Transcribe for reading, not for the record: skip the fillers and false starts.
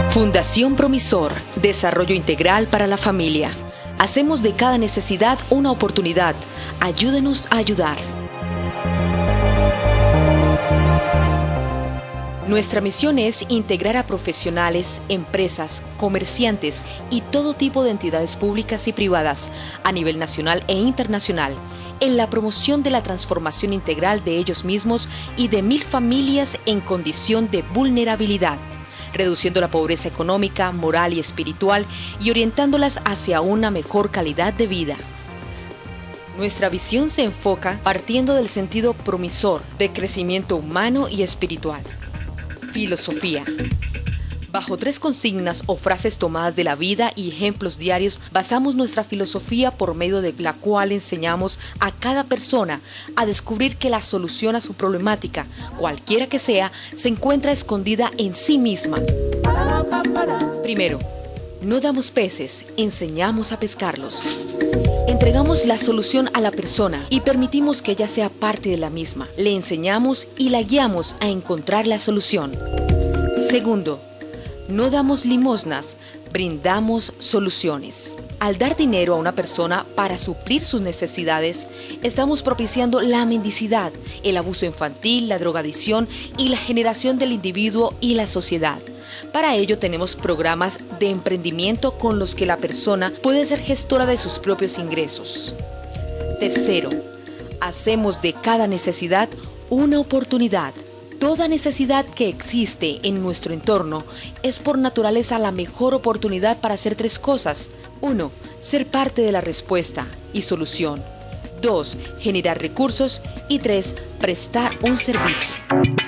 Fundación Promisor, desarrollo integral para la familia. Hacemos de cada necesidad una oportunidad. Ayúdenos a ayudar. Nuestra misión es integrar a profesionales, empresas, comerciantes y todo tipo de entidades públicas y privadas a nivel nacional e internacional en la promoción de la transformación integral de ellos mismos y de 1000 familias en condición de vulnerabilidad, reduciendo la pobreza económica, moral y espiritual y orientándolas hacia una mejor calidad de vida. Nuestra visión se enfoca partiendo del sentido promisor de crecimiento humano y espiritual. Filosofía. Bajo 3 consignas o frases tomadas de la vida y ejemplos diarios, basamos nuestra filosofía por medio de la cual enseñamos a cada persona a descubrir que la solución a su problemática, cualquiera que sea, se encuentra escondida en sí misma. Primero, no damos peces, enseñamos a pescarlos. Entregamos la solución a la persona y permitimos que ella sea parte de la misma. Le enseñamos y la guiamos a encontrar la solución. Segundo, no damos limosnas, brindamos soluciones. Al dar dinero a una persona para suplir sus necesidades, estamos propiciando la mendicidad, el abuso infantil, la drogadicción y la generación del individuo y la sociedad. Para ello tenemos programas de emprendimiento con los que la persona puede ser gestora de sus propios ingresos. Tercero, hacemos de cada necesidad una oportunidad. Toda necesidad que existe en nuestro entorno es por naturaleza la mejor oportunidad para hacer 3 cosas. 1. Ser parte de la respuesta y solución. 2. Generar recursos. Y 3. Prestar un servicio.